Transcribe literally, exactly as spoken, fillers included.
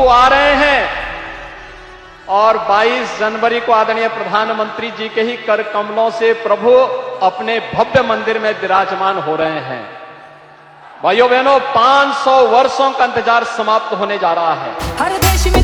प्रभु आ रहे हैं और बाईस जनवरी को आदरणीय प्रधानमंत्री जी के ही कर कमलों से प्रभु अपने भव्य मंदिर में विराजमान हो रहे हैं। भाइयों बहनों, पांच सौ वर्षों का इंतजार समाप्त होने जा रहा है। हर देश में